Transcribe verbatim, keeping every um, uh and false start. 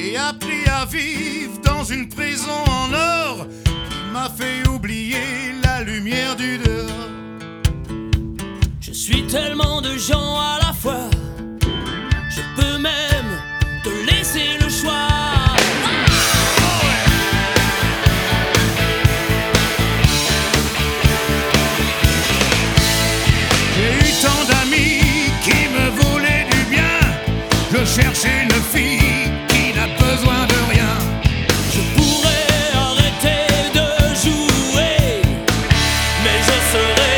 J'ai appris à vivre dans une prison en or qui m'a fait oublier la lumière du dehors. Je suis tellement de gens à la fois, je peux même te laisser le choix. J'ai eu tant d'amis qui me voulaient du bien. Je cherchais une fille qui n'a besoin de rien. Je pourrais arrêter de jouer, mais je serai